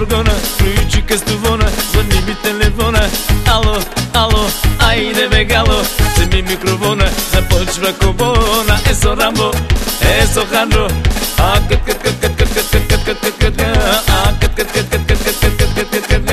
фургона, ключи къстовона, звъни ми телефона. Ало, ало, айде бе гало, вземи микрофона, започва кобона. Есо Рамбо, есо Хандро, кът кът кът кът кът кът кът кът кът кът кът кът кът кът кът кът кът кът.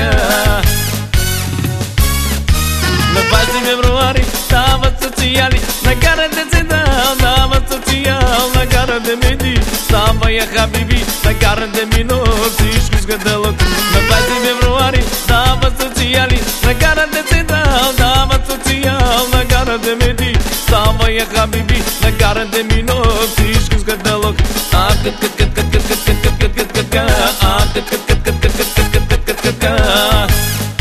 На 20 февруари стават социали, на гара Децидал дават социал, на гара Демеди става я хабиби, на гара Демино всичко изгадало. На 20 февруари стават социали, на гара Децидал дават социал, на гара Демеди става я хабиби, на гара Демино всичко изгадало. Кът кът кът кът кът кът кът кът кът кът кът кът кът кът кът кът кът кът кът.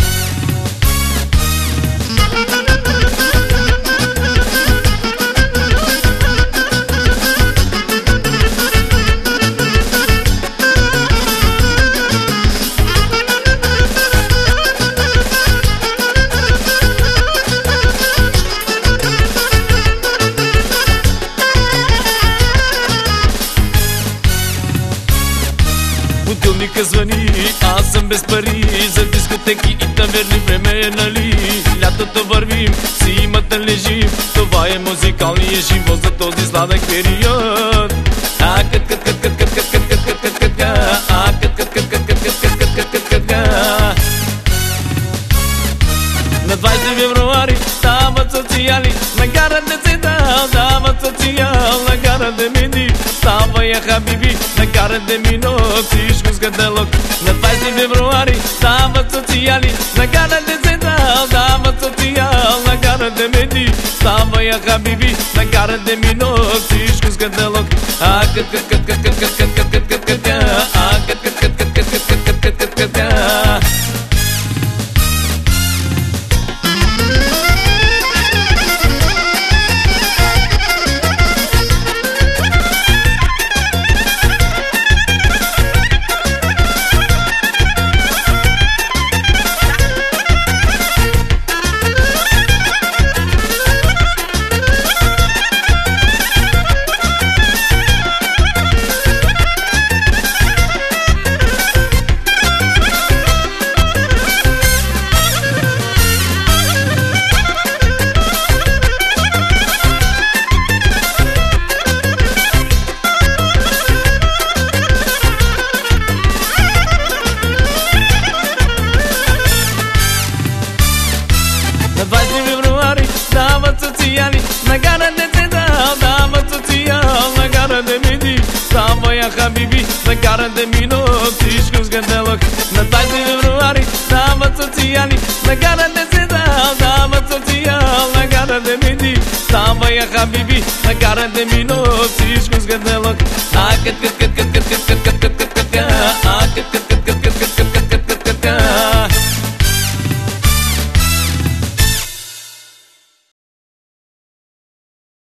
Будилника звъни, аз съм без пари за дискотеки и таверни, време е нали. Лятото вървим, зимата лежим, това е музикалният живот за този сладък период. Кът кът кът кът кът кът кът кът кът кът кът кът кът кът кът кът кът кът кът кът. На 20 февруари стават социали, на гара Децидал дават социал, на гара Демеди става я хабиби, на гара Демино всичко сгадало. На 20 февруари стават социали, на гара Децидал дават социал, на гара Демеди става я хабиби, на гара Демино всичко сгадало. Кът кът кът кът кът кът кът кът кът кът кът кът кът кът кът кът кът кът кът кът. На 20 февруари дават социали, на гара Децидал дават социал, на гара Демеди става я хабиби, на гара Демино всичко сгадало. На 20 февруари дават социали, на гара Децидал дават социал, на гара Демеди става я хабиби, на гара Демино всичко сгадало. Кът кът кът кът кът кът кът кът кът кът кът.